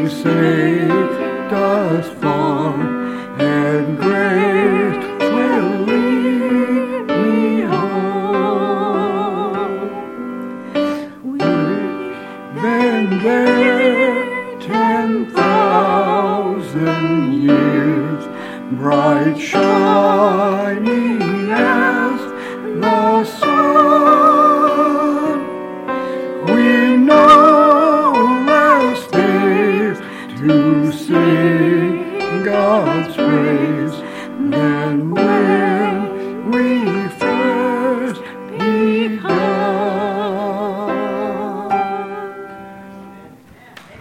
saved us far, and grace will lead me home. We've been there 10,000 years, bright shining as the sun. We know last days to sing God's praise.